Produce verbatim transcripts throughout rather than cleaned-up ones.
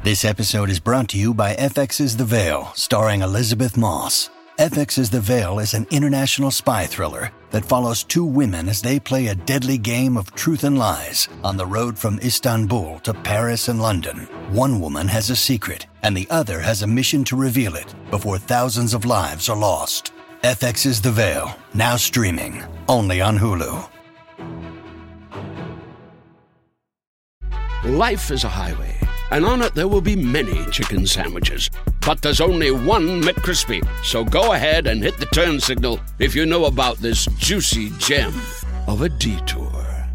This episode is brought to you by F X's The Veil, starring Elizabeth Moss. F X's The Veil is an international spy thriller that follows two women as they play a deadly game of truth and lies on the road from Istanbul to Paris and London. One woman has a secret, and the other has a mission to reveal it before thousands of lives are lost. F X's The Veil, now streaming, only on Hulu. Life is a highway, and on it there will be many chicken sandwiches. But there's only one McCrispy. So go ahead and hit the turn signal if you know about this juicy gem of a detour.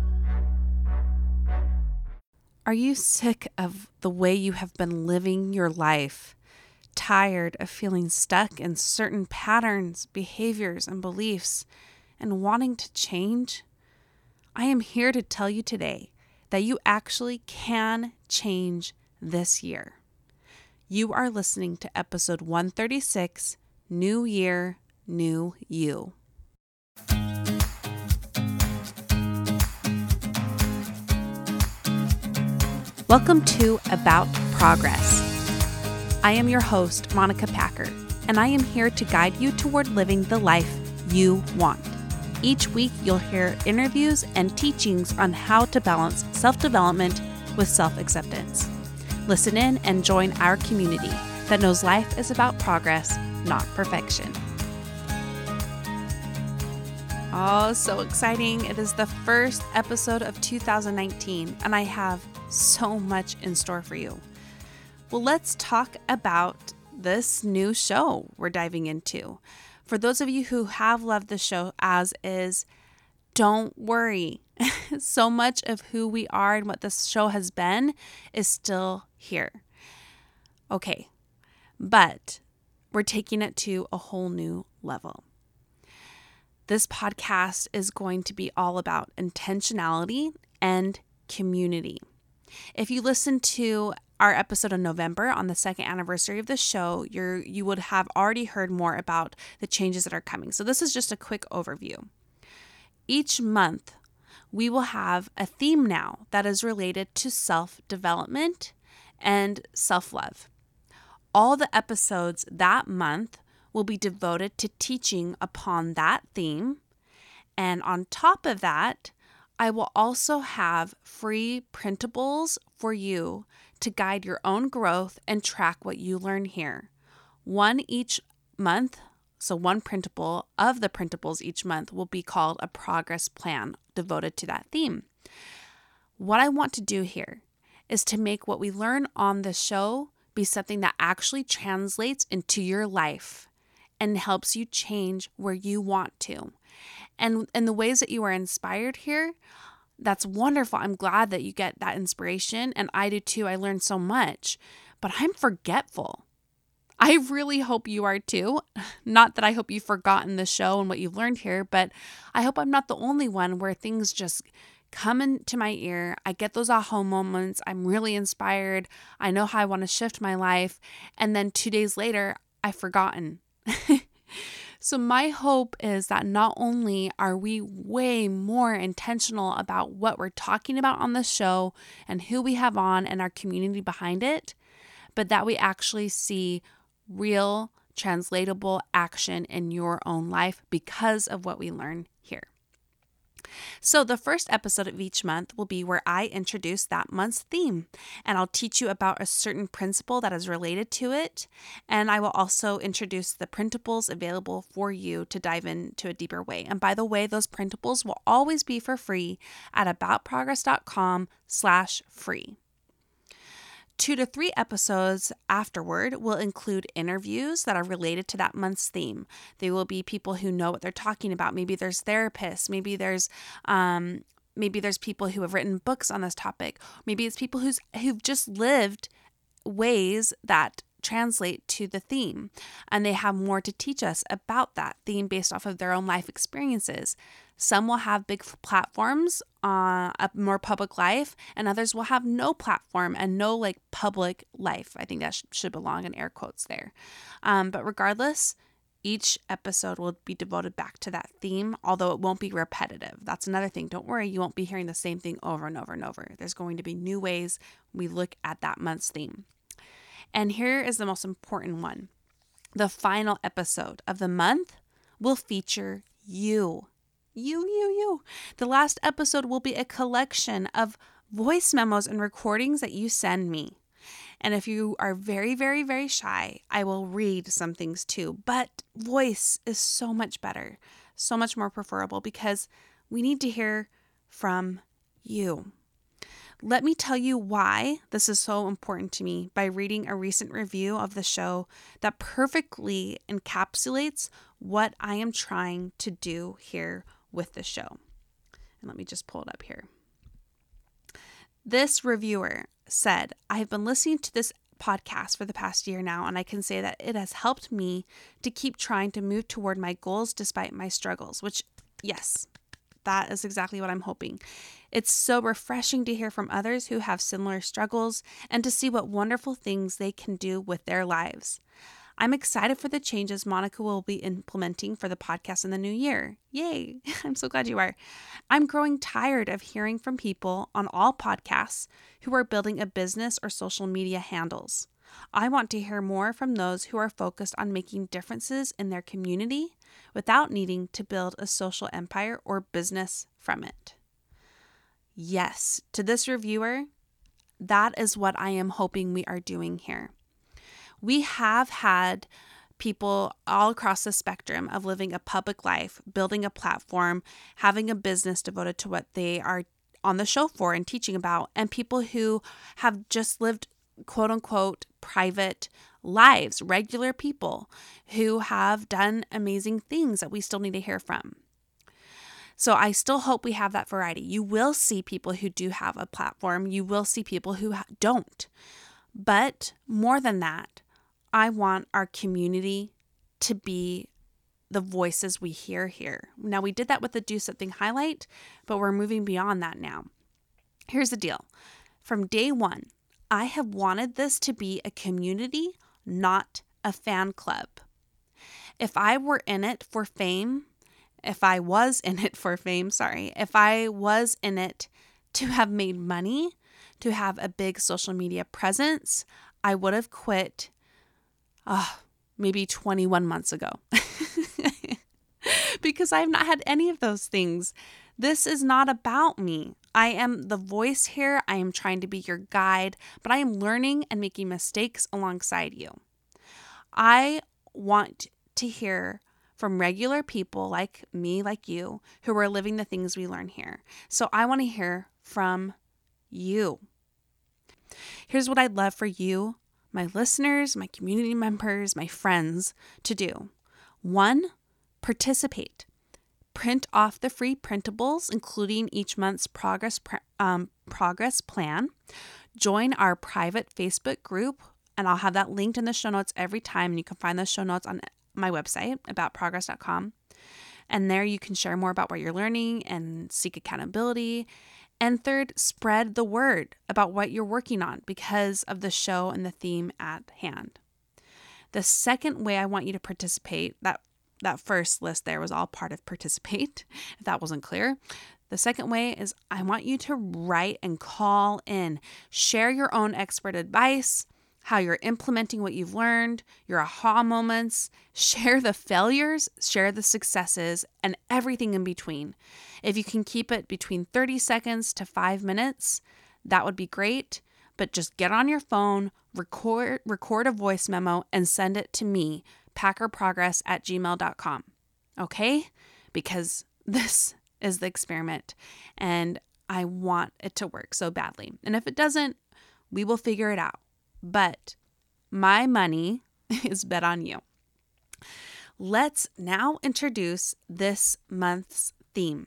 Are you sick of the way you have been living your life? Tired of feeling stuck in certain patterns, behaviors, and beliefs, and wanting to change? I am here to tell you today that you actually can change this year. You are listening to episode one thirty-six, New Year, New You. Welcome to About Progress. I am your host, Monica Packer, and I am here to guide you toward living the life you want. Each week, you'll hear interviews and teachings on how to balance self-development with self-acceptance. Listen in and join our community that knows life is about progress, not perfection. Oh, so exciting. It is the first episode of two thousand nineteen, and I have so much in store for you. Well, let's talk about this new show we're diving into. For those of you who have loved the show as is, don't worry. So much of who we are and what this show has been is still here. Okay, but we're taking it to a whole new level. This podcast is going to be all about intentionality and community. If you listen to our episode in November on the second anniversary of the show, you're, you would have already heard more about the changes that are coming. So this is just a quick overview. Each month, we will have a theme now that is related to self-development and self-love. All the episodes that month will be devoted to teaching upon that theme. And on top of that, I will also have free printables for you to guide your own growth and track what you learn here. One each month, so one printable of the printables each month will be called a progress plan devoted to that theme. What I want to do here is to make what we learn on the show be something that actually translates into your life and helps you change where you want to. And in the ways that you are inspired here, that's wonderful. I'm glad that you get that inspiration, and I do too. I learned so much, but I'm forgetful. I really hope you are too. Not that I hope you've forgotten the show and what you've learned here, but I hope I'm not the only one where things just come into my ear. I get those aha moments. I'm really inspired. I know how I want to shift my life. And then two days later, I've forgotten. So my hope is that not only are we way more intentional about what we're talking about on the show and who we have on and our community behind it, but that we actually see real translatable action in your own life because of what we learn here. So the first episode of each month will be where I introduce that month's theme, and I'll teach you about a certain principle that is related to it, and I will also introduce the printables available for you to dive into a deeper way. And by the way, those printables will always be for free at aboutprogress.com slash free. Two to three episodes afterward will include interviews that are related to that month's theme. They will be people who know what they're talking about. Maybe there's therapists. Maybe there's um, maybe there's people who have written books on this topic. Maybe it's people who's who've just lived ways that translate to the theme, and they have more to teach us about that theme based off of their own life experiences. Some will have big platforms, uh, a more public life, and others will have no platform and no like public life. I think that sh- should belong in air quotes there. Um, but regardless, each episode will be devoted back to that theme, although it won't be repetitive. That's another thing. Don't worry, you won't be hearing the same thing over and over and over. There's going to be new ways we look at that month's theme. And here is the most important one. The final episode of the month will feature you. You, you, you. The last episode will be a collection of voice memos and recordings that you send me. And if you are very, very, very shy, I will read some things too. But voice is so much better, so much more preferable because we need to hear from you. Let me tell you why this is so important to me by reading a recent review of the show that perfectly encapsulates what I am trying to do here with the show. And let me just pull it up here. This reviewer said, I have been listening to this podcast for the past year now, and I can say that it has helped me to keep trying to move toward my goals despite my struggles, which, yes, that is exactly what I'm hoping. It's so refreshing to hear from others who have similar struggles and to see what wonderful things they can do with their lives. I'm excited for the changes Monica will be implementing for the podcast in the new year. Yay! I'm so glad you are. I'm growing tired of hearing from people on all podcasts who are building a business or social media handles. I want to hear more from those who are focused on making differences in their community without needing to build a social empire or business from it. Yes, to this reviewer, that is what I am hoping we are doing here. We have had people all across the spectrum of living a public life, building a platform, having a business devoted to what they are on the show for and teaching about, and people who have just lived quote unquote private lives, regular people who have done amazing things that we still need to hear from. So I still hope we have that variety. You will see people who do have a platform. You will see people who don't. But more than that, I want our community to be the voices we hear here. Now, we did that with the Do Something highlight, but we're moving beyond that now. Here's the deal. From day one, I have wanted this to be a community, not a fan club. If I were in it for fame, if I was in it for fame, sorry, if I was in it to have made money, to have a big social media presence, I would have quit uh, maybe twenty-one months ago because I've not had any of those things. This is not about me. I am the voice here. I am trying to be your guide, but I am learning and making mistakes alongside you. I want to hear from regular people like me, like you, who are living the things we learn here. So I want to hear from you. Here's what I'd love for you, my listeners, my community members, my friends to do. One, participate. Print off the free printables, including each month's progress um, progress plan. Join our private Facebook group, and I'll have that linked in the show notes every time. And you can find those show notes on my website, about progress dot com. And there you can share more about what you're learning and seek accountability. And third, spread the word about what you're working on because of the show and the theme at hand. The second way I want you to participate, that that first list there was all part of participate, if that wasn't clear. The second way is I want you to write and call in. Share your own expert advice, how you're implementing what you've learned, your aha moments. Share the failures, share the successes, and everything in between. If you can keep it between thirty seconds to five minutes, that would be great. But just get on your phone, record record a voice memo, and send it to me, packerprogress at gmail dot com. Okay? Because this is the experiment, and I want it to work so badly. And if it doesn't, we will figure it out. But my money is bet on you. Let's now introduce this month's theme.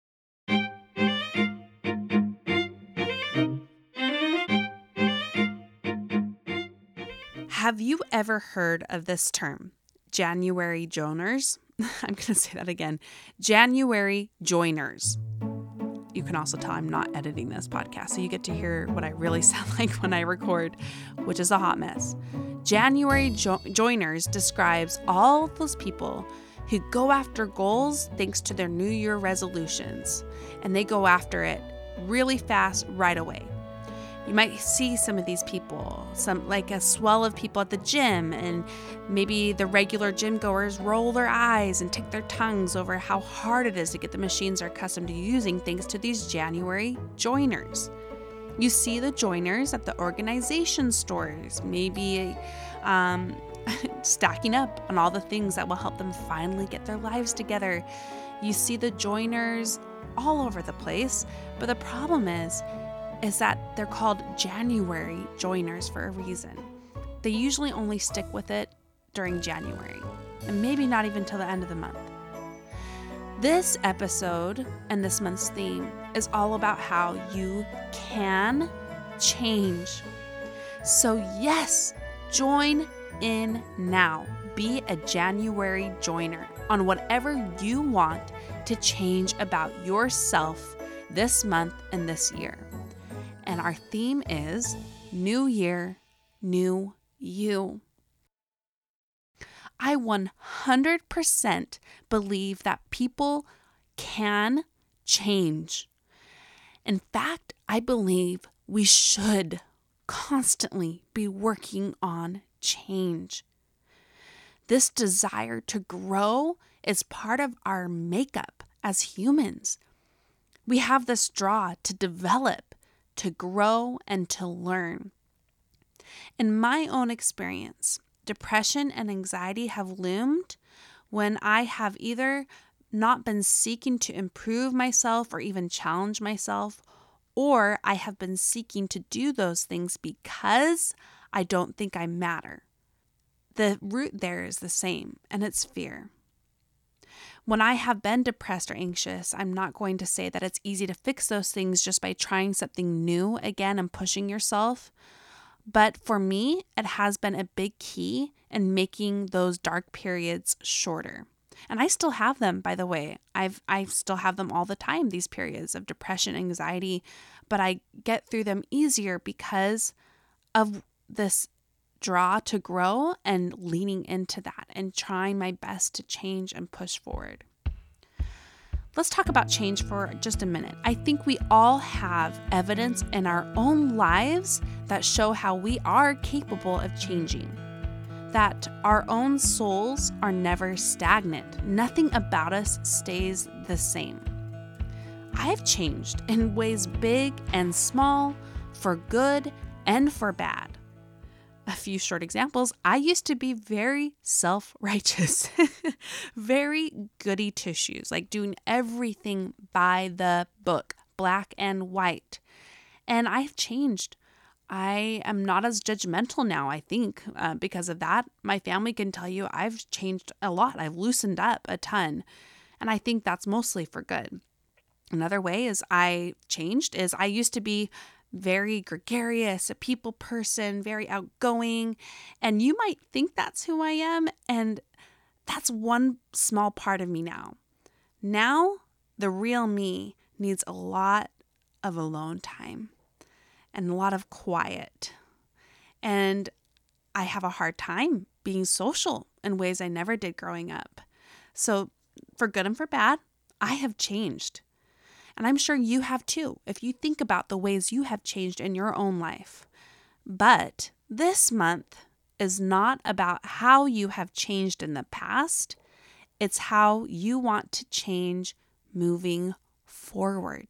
Have you ever heard of this term, January joiners? I'm going to say that again, January joiners. You can also tell I'm not editing this podcast, so you get to hear what I really sound like when I record, which is a hot mess. January jo- joiners describes all those people who go after goals thanks to their New Year resolutions, and they go after it really fast right away. You might see some of these people, some like a swell of people at the gym, and maybe the regular gym goers roll their eyes and tick their tongues over how hard it is to get the machines they're accustomed to using thanks to these January joiners. You see the joiners at the organization stores, maybe um, stacking up on all the things that will help them finally get their lives together. You see the joiners all over the place, but the problem is, is that they're called January joiners for a reason. They usually only stick with it during January, and maybe not even till the end of the month. This episode and this month's theme is all about how you can change. So yes, join in now. Be a January joiner on whatever you want to change about yourself this month and this year. And our theme is New Year, New You. I one hundred percent believe that people can change. In fact, I believe we should constantly be working on change. This desire to grow is part of our makeup as humans. We have this draw to develop, to grow, and to learn. In my own experience, depression and anxiety have loomed when I have either not been seeking to improve myself or even challenge myself, or I have been seeking to do those things because I don't think I matter. The root there is the same, and it's fear. When I have been depressed or anxious, I'm not going to say that it's easy to fix those things just by trying something new again and pushing yourself. But for me, it has been a big key in making those dark periods shorter. And I still have them, by the way. I've I still have them all the time, these periods of depression, anxiety, but I get through them easier because of this draw to grow and leaning into that and trying my best to change and push forward. Let's talk about change for just a minute. I think we all have evidence in our own lives that show how we are capable of changing, that our own souls are never stagnant. Nothing about us stays the same. I've changed in ways big and small, for good and for bad. A few short examples. I used to be very self-righteous, very goody two-shoes, like doing everything by the book, black and white. And I've changed. I am not as judgmental now, I think, uh, because of that. My family can tell you I've changed a lot. I've loosened up a ton. And I think that's mostly for good. Another way is I changed is I used to be very gregarious, a people person, very outgoing. And you might think that's who I am. And that's one small part of me now. Now, the real me needs a lot of alone time and a lot of quiet. And I have a hard time being social in ways I never did growing up. So for good and for bad, I have changed. And I'm sure you have too, if you think about the ways you have changed in your own life. But this month is not about how you have changed in the past. It's how you want to change moving forward.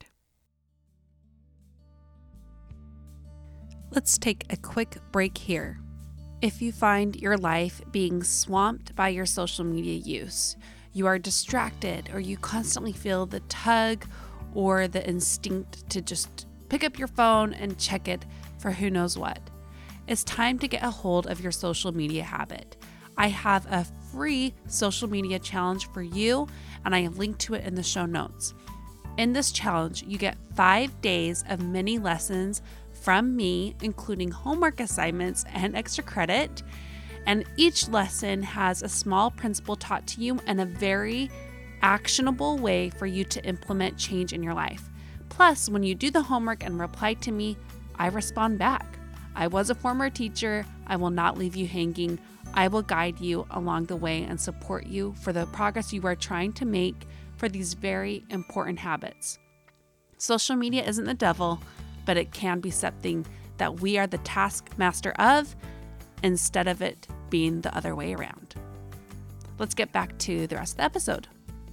Let's take a quick break here. If you find your life being swamped by your social media use, you are distracted, or you constantly feel the tug or the instinct to just pick up your phone and check it for who knows what, it's time to get a hold of your social media habit. I have a free social media challenge for you, and I have linked to it in the show notes. In this challenge, you get five days of mini lessons from me, including homework assignments and extra credit. And each lesson has a small principle taught to you and a very actionable way for you to implement change in your life. Plus, when you do the homework and reply to me, I respond back. I was a former teacher. I will not leave you hanging. I will guide you along the way and support you for the progress you are trying to make for these very important habits. Social media isn't the devil, but it can be something that we are the taskmaster of instead of it being the other way around. Let's get back to the rest of the episode.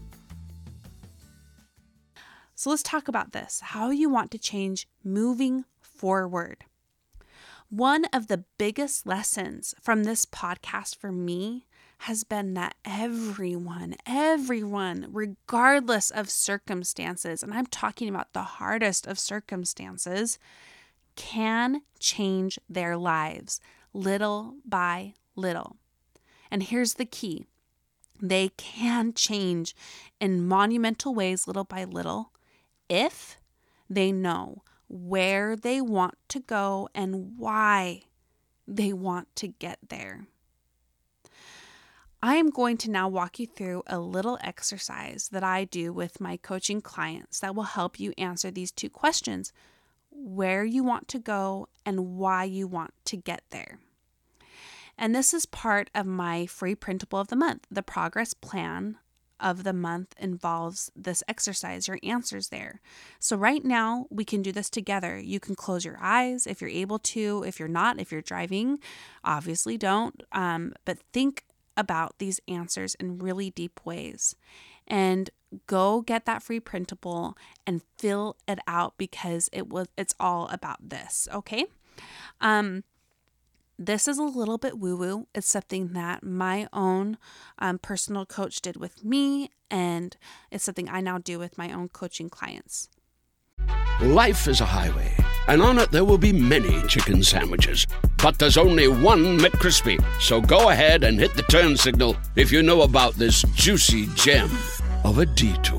So let's talk about this, how you want to change moving forward. One of the biggest lessons from this podcast for me has been that everyone, everyone, regardless of circumstances, and I'm talking about the hardest of circumstances, can change their lives little by little. And here's the key. They can change in monumental ways little by little if they know where they want to go and why they want to get there. I am going to now walk you through a little exercise that I do with my coaching clients that will help you answer these two questions: where you want to go and why you want to get there. And this is part of my free printable of the month. The progress plan of the month involves this exercise, your answers there. So right now we can do this together. You can close your eyes if you're able to. If you're not, if you're driving, obviously don't. Um, but think about these answers in really deep ways. And go get that free printable and fill it out because it was it's all about this, okay? Um This is a little bit woo-woo. It's something that my own um, personal coach did with me, and it's something I now do with my own coaching clients. Life is a highway, and on it there will be many chicken sandwiches. But there's only one McCrispy. So go ahead and hit the turn signal if you know about this juicy gem of a detour.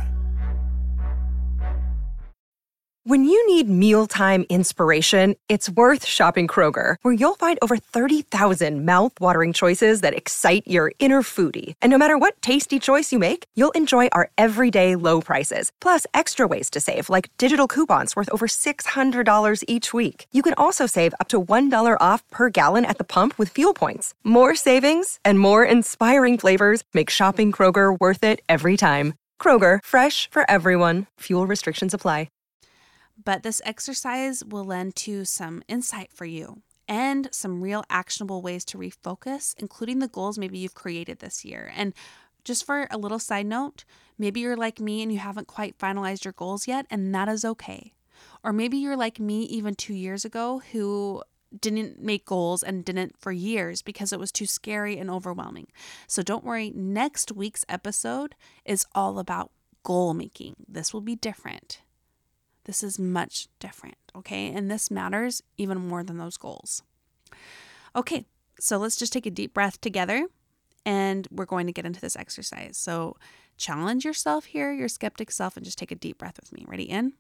When you need mealtime inspiration, it's worth shopping Kroger, where you'll find over thirty thousand mouth-watering choices that excite your inner foodie. And no matter what tasty choice you make, you'll enjoy our everyday low prices, plus extra ways to save, like digital coupons worth over six hundred dollars each week. You can also save up to one dollar off per gallon at the pump with fuel points. More savings and more inspiring flavors make shopping Kroger worth it every time. Kroger, fresh for everyone. Fuel restrictions apply. But this exercise will lend to some insight for you and some real actionable ways to refocus, including the goals maybe you've created this year. And just for a little side note, maybe you're like me and you haven't quite finalized your goals yet, and that is okay. Or maybe you're like me even two years ago who didn't make goals and didn't for years because it was too scary and overwhelming. So don't worry, next week's episode is all about goal making. This will be different. This is much different, okay? And this matters even more than those goals. Okay, so let's just take a deep breath together and we're going to get into this exercise. So challenge yourself here, your skeptic self, and just take a deep breath with me. Ready? In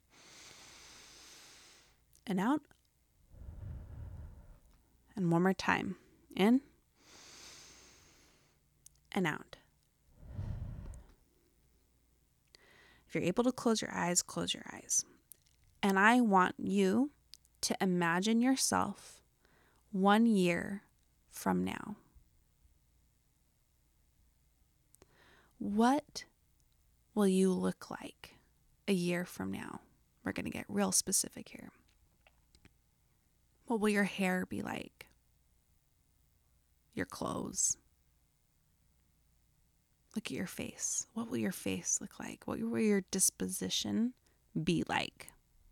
and out. And one more time. In and out. If you're able to close your eyes, close your eyes. And I want you to imagine yourself one year from now. What will you look like a year from now? We're going to get real specific here. What will your hair be like? Your clothes? Look at your face. What will your face look like? What will your disposition be like?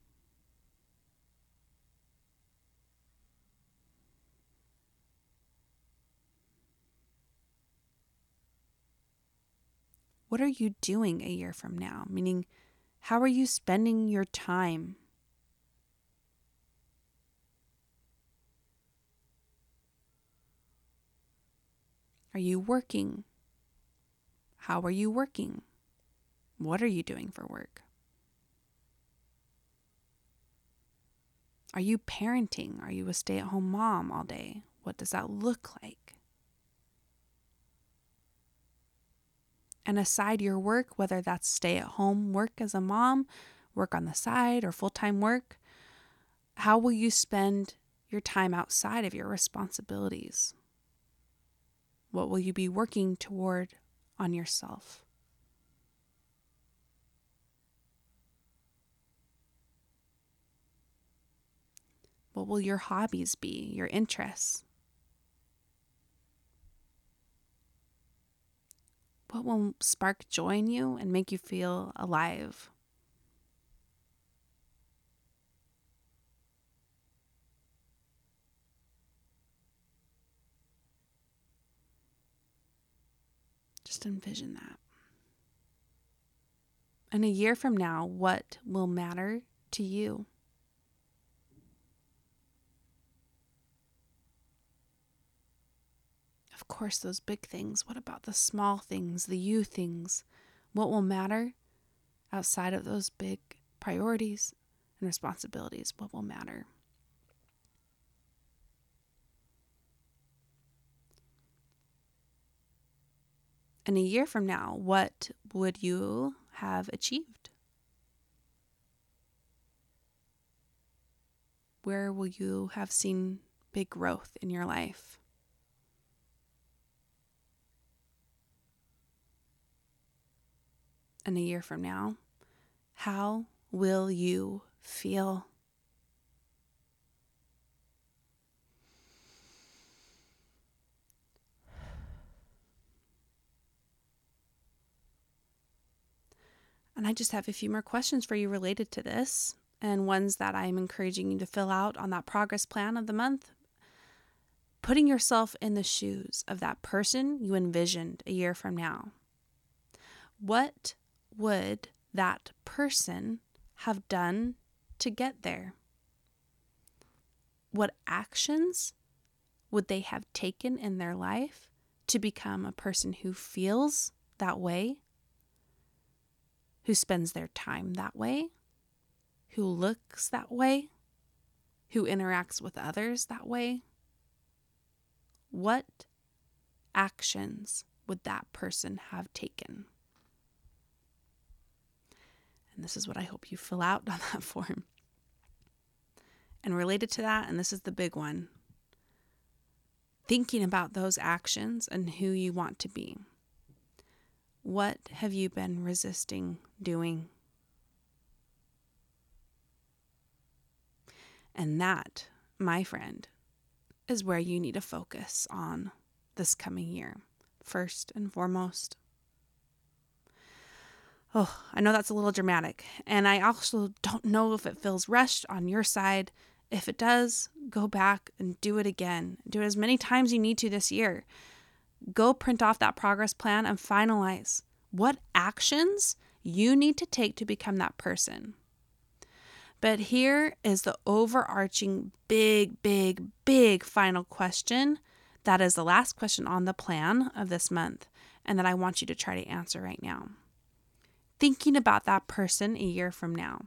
What are you doing a year from now? Meaning, how are you spending your time? Are you working? How are you working? What are you doing for work? Are you parenting? Are you a stay-at-home mom all day? What does that look like? And aside your work, whether that's stay-at-home work as a mom, work on the side, or full-time work, how will you spend your time outside of your responsibilities? What will you be working toward on yourself? What will your hobbies be, your interests? What will spark joy in you and make you feel alive? Just envision that. And a year from now, what will matter to you? Of course, those big things. What about the small things, the you things? What will matter outside of those big priorities and responsibilities? What will matter? And a year from now, what would you have achieved? Where will you have seen big growth in your life? And a year from now, how will you feel? And I just have a few more questions for you related to this, and ones that I'm encouraging you to fill out on that progress plan of the month. Putting yourself in the shoes of that person you envisioned a year from now. What would that person have done to get there? What actions would they have taken in their life to become a person who feels that way, who spends their time that way, who looks that way, who interacts with others that way? What actions would that person have taken? And this is what I hope you fill out on that form. And related to that, and this is the big one, thinking about those actions and who you want to be. What have you been resisting doing? And that, my friend, is where you need to focus on this coming year, first and foremost. Oh, I know that's a little dramatic, and I also don't know if it feels rushed on your side. If it does, go back and do it again. Do it as many times you need to this year. Go print off that progress plan and finalize what actions you need to take to become that person. But here is the overarching big, big, big final question. That is the last question on the plan of this month, and that I want you to try to answer right now. Thinking about that person a year from now.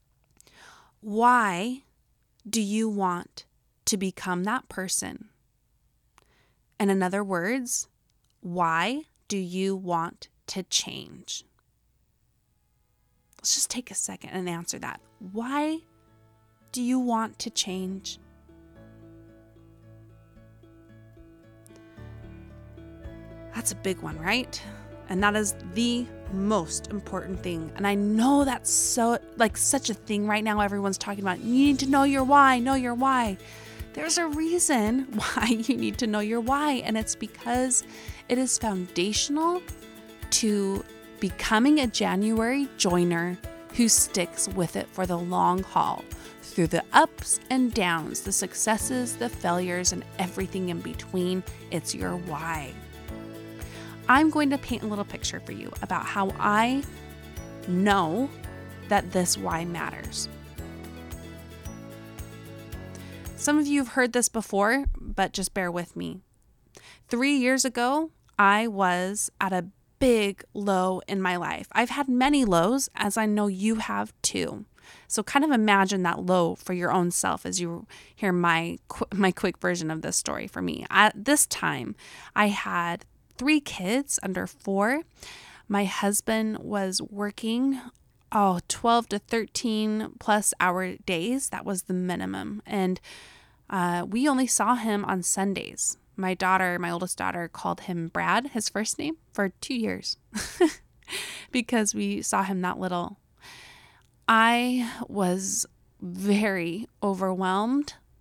Why do you want to become that person? And in other words, why do you want to change? Let's just take a second and answer that. Why do you want to change? That's a big one, right? And that is the most important thing. And I know that's so like such a thing right now. Everyone's talking about, you need to know your why, know your why. There's a reason why you need to know your why. And it's because it is foundational to becoming a January joiner who sticks with it for the long haul, through the ups and downs, the successes, the failures, and everything in between. It's your why. I'm going to paint a little picture for you about how I know that this why matters. Some of you have heard this before, but just bear with me. Three years ago, I was at a big low in my life. I've had many lows, as I know you have too. So kind of imagine that low for your own self as you hear my my quick version of this story for me. At this time, I had three kids under four. My husband was working, oh, twelve to thirteen plus hour days. That was the minimum. And uh, we only saw him on Sundays. My daughter, my oldest daughter, called him Brad, his first name, for two years because we saw him that little. I was very overwhelmed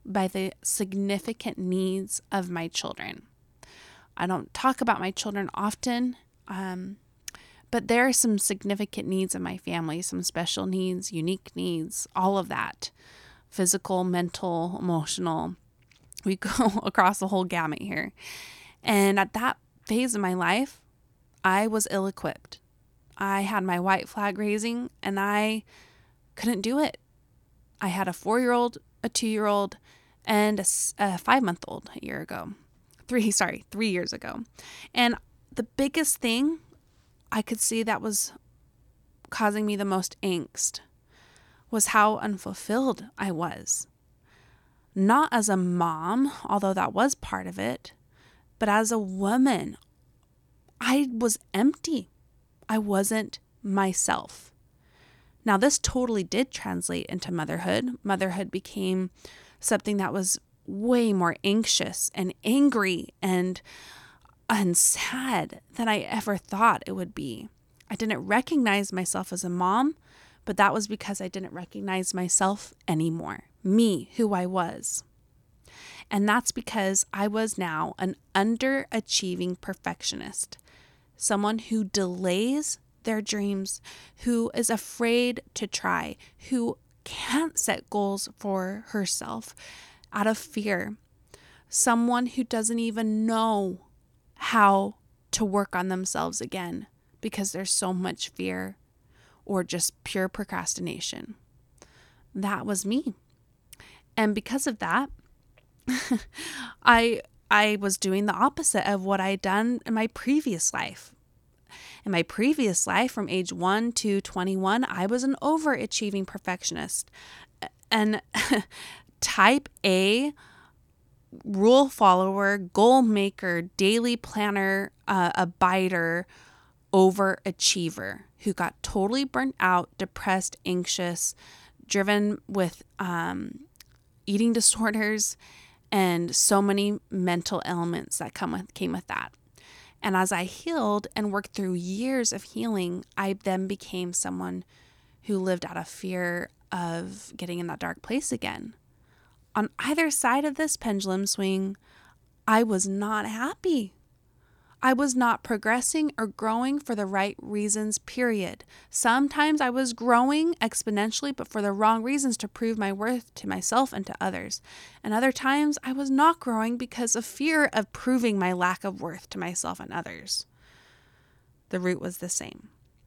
by the significant needs of my children. I don't talk about my children often, um, but there are some significant needs in my family, some special needs, unique needs, all of that. Physical, mental, emotional. We go across the whole gamut here. And at that phase of my life, I was ill-equipped. I had my white flag raising and I couldn't do it. I had a four-year-old, a two-year-old, and a, a five-month-old a year ago. Three, sorry, three years ago. And the biggest thing I could see that was causing me the most angst was how unfulfilled I was. Not as a mom, although that was part of it, but as a woman, I was empty. I wasn't myself. Now, this totally did translate into motherhood. Motherhood became something that was way more anxious and angry and, and sad than I ever thought it would be. I didn't recognize myself as a mom, but that was because I didn't recognize myself anymore, me, who I was. And that's because I was now an underachieving perfectionist, someone who delays their dreams, who is afraid to try, who can't set goals for herself out of fear, someone who doesn't even know how to work on themselves again because there's so much fear or just pure procrastination. That was me. And because of that, I I was doing the opposite of what I had done in my previous life. In my previous life, from age one to twenty-one, I was an overachieving perfectionist. And type A, rule follower, goal maker, daily planner, uh, abider, overachiever who got totally burnt out, depressed, anxious, driven with um, eating disorders, and so many mental ailments that come with, came with that. And as I healed and worked through years of healing, I then became someone who lived out of fear of getting in that dark place again. On either side of this pendulum swing, I was not happy. I was not progressing or growing for the right reasons, period. Sometimes I was growing exponentially, but for the wrong reasons to prove my worth to myself and to others. And other times I was not growing because of fear of proving my lack of worth to myself and others. The root was the same.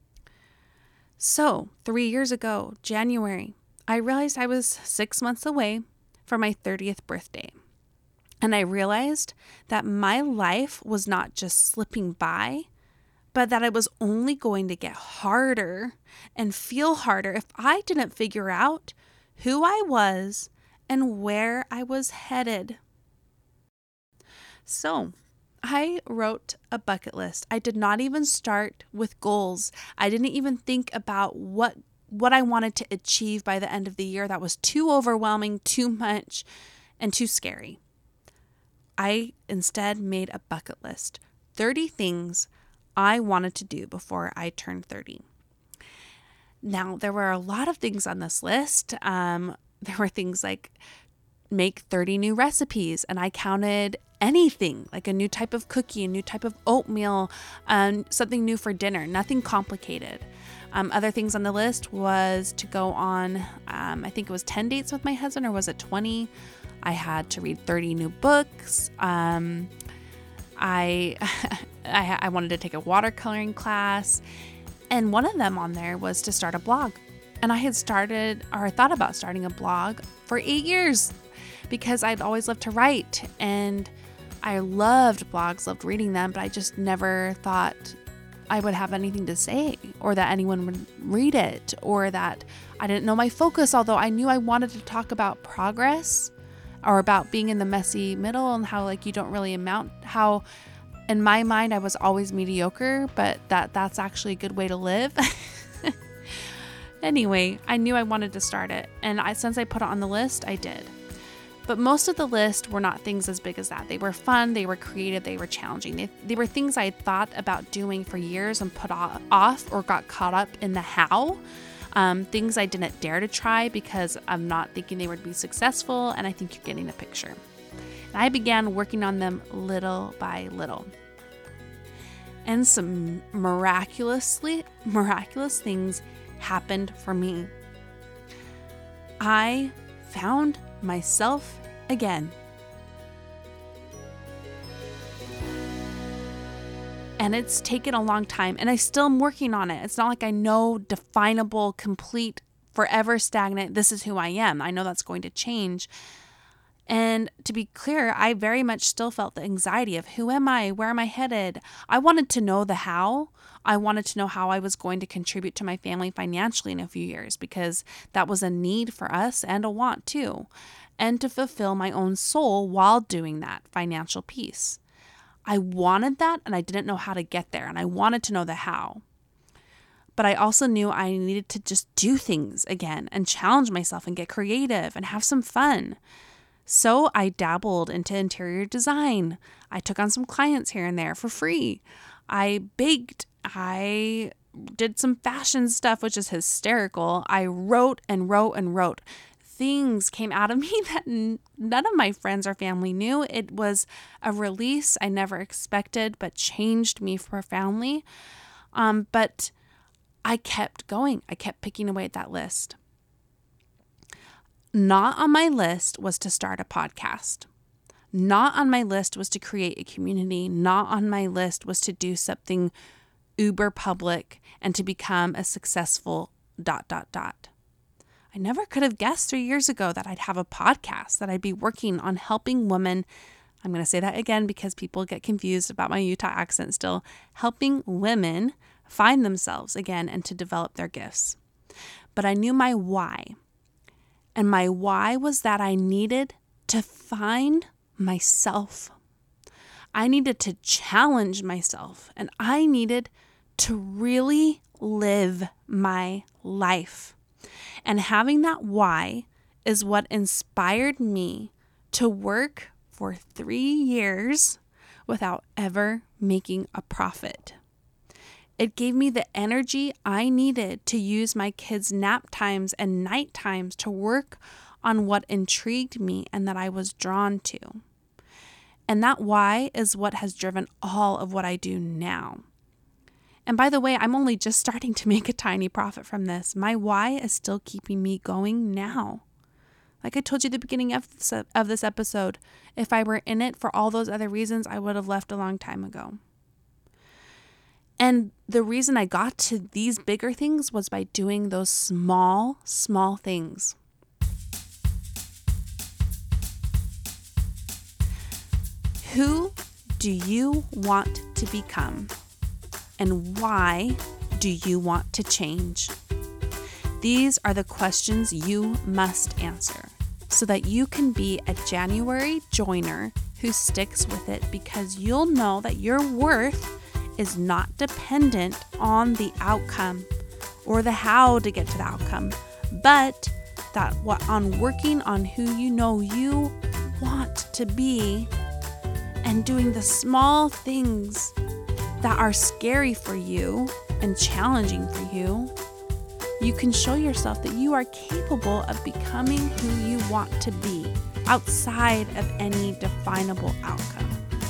So three years ago, January, I realized I was six months away from my thirtieth birthday. And I realized that my life was not just slipping by, but that it was only going to get harder and feel harder if I didn't figure out who I was and where I was headed. So I wrote a bucket list. I did not even start with goals. I didn't even think about what, what I wanted to achieve by the end of the year. That was too overwhelming, too much, and too scary. I instead made a bucket list, thirty things I wanted to do before I turned thirty. Now, there were a lot of things on this list. Um, there were things like make thirty new recipes, and I counted anything, like a new type of cookie, a new type of oatmeal, um, something new for dinner, nothing complicated. Um, other things on the list was to go on, um, I think it was ten dates with my husband, or was it twenty? I had to read thirty new books. Um, I, I I wanted to take a watercoloring class. And one of them on there was to start a blog. And I had started or thought about starting a blog for eight years because I'd always loved to write. And I loved blogs, loved reading them, but I just never thought I would have anything to say or that anyone would read it or that I didn't know my focus, although I knew I wanted to talk about progress or about being in the messy middle and how like you don't really amount, how in my mind I was always mediocre, but that that's actually a good way to live. Anyway, I knew I wanted to start it, and I, since I put it on the list, I did. But most of the list were not things as big as that. They were fun, they were creative, they were challenging. They, they were things I had thought about doing for years and put off or got caught up in the how. Um, things I didn't dare to try because I'm not thinking they would be successful, and I think you're getting the picture. And I began working on them little by little. And some miraculously, miraculous things happened for me. I found myself again. And it's taken a long time, and I still am working on it. It's not like I know definable, complete, forever stagnant, this is who I am. I know that's going to change. And to be clear, I very much still felt the anxiety of who am I? Where am I headed? I wanted to know the how. I wanted to know how I was going to contribute to my family financially in a few years, because that was a need for us and a want too. And to fulfill my own soul while doing that financial piece. I wanted that, and I didn't know how to get there, and I wanted to know the how. But I also knew I needed to just do things again and challenge myself and get creative and have some fun. So I dabbled into interior design. I took on some clients here and there for free. I baked. I did some fashion stuff, which is hysterical. I wrote and wrote and wrote. Things came out of me that n- none of my friends or family knew. It was a release I never expected, but changed me profoundly. Um, but I kept going. I kept picking away at that list. Not on my list was to start a podcast. Not on my list was to create a community. Not on my list was to do something uber public and to become a successful dot, dot, dot. I never could have guessed three years ago that I'd have a podcast, that I'd be working on helping women. I'm going to say that again because people get confused about my Utah accent still. Helping women find themselves again and to develop their gifts. But I knew my why. And my why was that I needed to find myself. I needed to challenge myself, and I needed to really live my life. And having that why is what inspired me to work for three years without ever making a profit. It gave me the energy I needed to use my kids' nap times and night times to work on what intrigued me and that I was drawn to. And that why is what has driven all of what I do now. And by the way, I'm only just starting to make a tiny profit from this. My why is still keeping me going now. Like I told you at the beginning of this, of this episode, if I were in it for all those other reasons, I would have left a long time ago. And the reason I got to these bigger things was by doing those small, small things. Who do you want to become? And why do you want to change? These are the questions you must answer so that you can be a January joiner who sticks with it, because you'll know that your worth is not dependent on the outcome or the how to get to the outcome, but that what on working on who you know you want to be and doing the small things that are scary for you and challenging for you, you can show yourself that you are capable of becoming who you want to be outside of any definable outcome.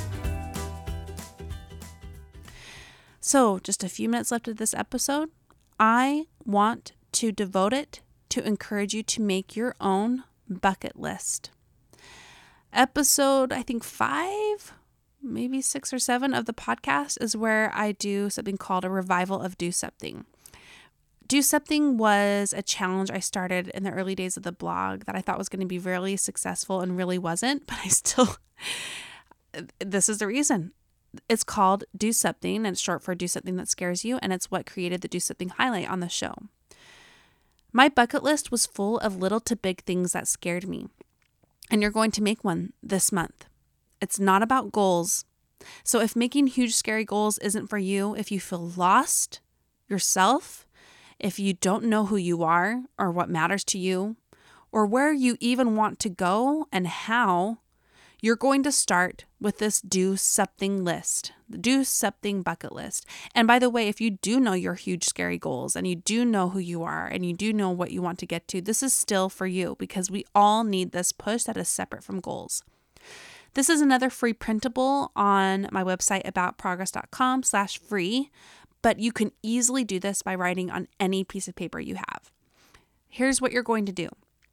So, just a few minutes left of this episode. I want to devote it to encourage you to make your own bucket list. Episode, I think five, maybe six or seven of the podcast is where I do something called a revival of Do Something. Do Something was a challenge I started in the early days of the blog that I thought was going to be really successful and really wasn't, but I still, this is the reason. It's called Do Something, and it's short for Do Something That Scares You, and it's what created the Do Something highlight on the show. My bucket list was full of little to big things that scared me, and you're going to make one this month. It's not about goals. So if making huge, scary goals isn't for you, if you feel lost yourself, if you don't know who you are or what matters to you, or where you even want to go and how, You're going to start with this do something list, the do something bucket list. And by the way, if you do know your huge, scary goals and you do know who you are and you do know what you want to get to, this is still for you because we all need this push that is separate from goals. This is another free printable on my website aboutprogress.com slash free, but you can easily do this by writing on any piece of paper you have. Here's what you're going to do.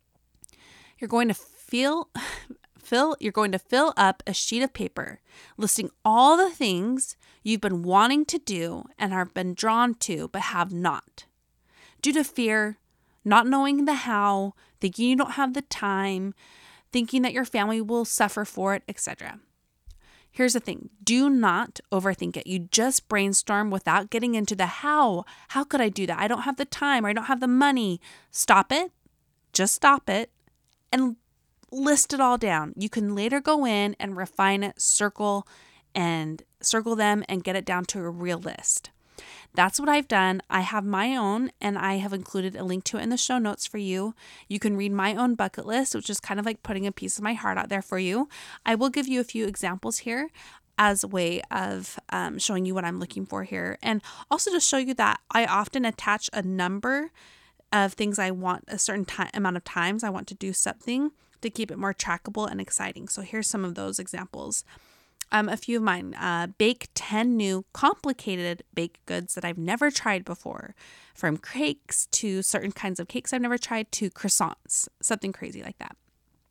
You're going to feel, fill, you're going to fill up a sheet of paper listing all the things you've been wanting to do and have been drawn to but have not. Due to fear, not knowing the how, thinking you don't have the time, thinking that your family will suffer for it, et cetera. Here's the thing. Do not overthink it. You just brainstorm without getting into the how. How could I do that? I don't have the time or I don't have the money. Stop it. Just stop it and list it all down. You can later go in and refine it, circle and circle them and get it down to a real list. That's what I've done. I have my own and I have included a link to it in the show notes for you. You can read my own bucket list, which is kind of like putting a piece of my heart out there for you. I will give you a few examples here as a way of um, showing you what I'm looking for here. And also to show you that I often attach a number of things I want, a certain time, amount of times I want to do something to keep it more trackable and exciting. So here's some of those examples. Um, a few of mine, uh, bake ten new complicated baked goods that I've never tried before, from cakes to certain kinds of cakes I've never tried to croissants, something crazy like that.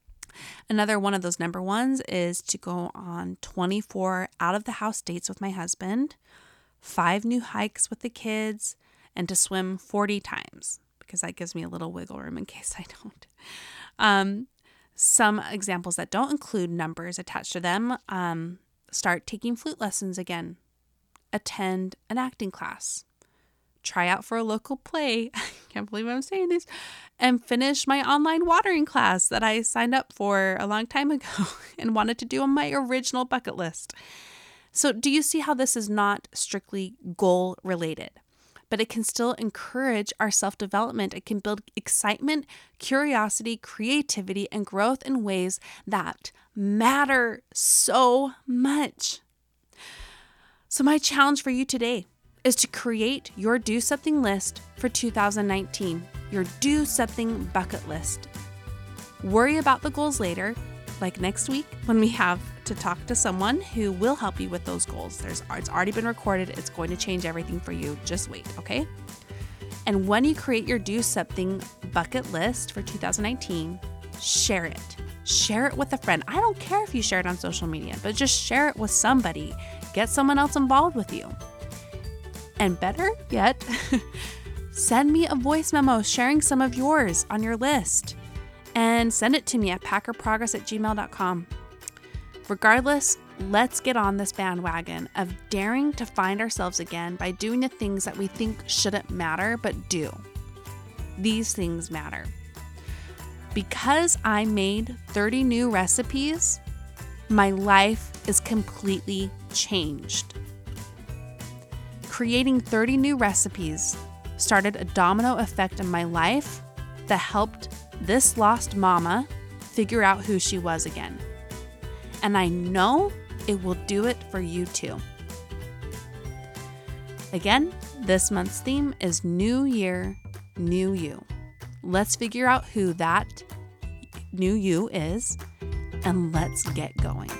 Another one of those number ones is to go on twenty-four out of the house dates with my husband, five new hikes with the kids, and to swim forty times because that gives me a little wiggle room in case I don't. Um, some examples that don't include numbers attached to them, um, start taking flute lessons again, attend an acting class, try out for a local play, I can't believe I'm saying this, and finish my online watering class that I signed up for a long time ago and wanted to do on my original bucket list. So do you see how this is not strictly goal related, but it can still encourage our self-development. It can build excitement, curiosity, creativity, and growth in ways that matter so much. So my challenge for you today is to create your do something list for two thousand nineteen, your do something bucket list. Worry about the goals later, like next week when we have to talk to someone who will help you with those goals. There's, it's already been recorded. It's going to change everything for you. Just wait, okay? And when you create your do something bucket list for two thousand nineteen, share it. Share it with a friend. I don't care if you share it on social media, but just share it with somebody. Get someone else involved with you. And better yet, send me a voice memo sharing some of yours on your list and send it to me at packerprogress at gmail dot com. Regardless, let's get on this bandwagon of daring to find ourselves again by doing the things that we think shouldn't matter, but do. These things matter. Because I made thirty new recipes, my life is completely changed. Creating thirty new recipes started a domino effect in my life that helped this lost mama figure out who she was again. And I know it will do it for you too. Again, this month's theme is New Year, New You. Let's figure out who that new you is and let's get going.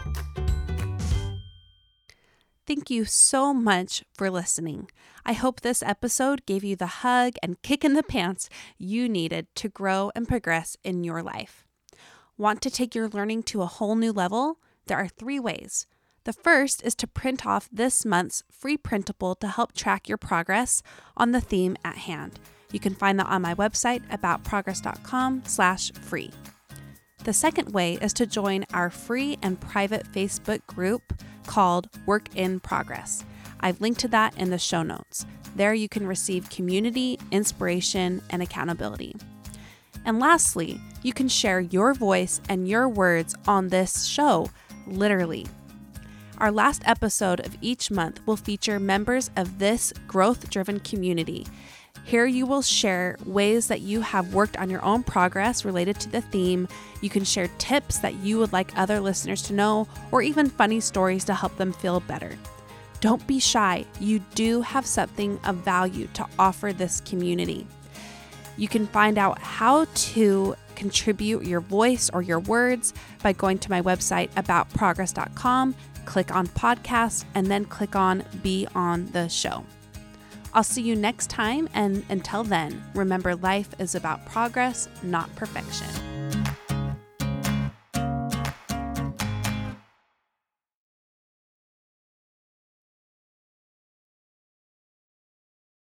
Thank you so much for listening. I hope this episode gave you the hug and kick in the pants you needed to grow and progress in your life. Want to take your learning to a whole new level? There are three ways. The first is to print off this month's free printable to help track your progress on the theme at hand. You can find that on my website, aboutprogress.com slash free. The second way is to join our free and private Facebook group called Work in Progress. I've linked to that in the show notes. There you can receive community, inspiration, and accountability. And lastly, you can share your voice and your words on this show, literally. Our last episode of each month will feature members of this growth-driven community. Here you will share ways that you have worked on your own progress related to the theme. You can share tips that you would like other listeners to know, or even funny stories to help them feel better. Don't be shy. You do have something of value to offer this community. You can find out how to contribute your voice or your words by going to my website about progress dot com, click on podcast, and then click on Be on the Show. I'll see you next time, and until then, remember life is about progress, not perfection.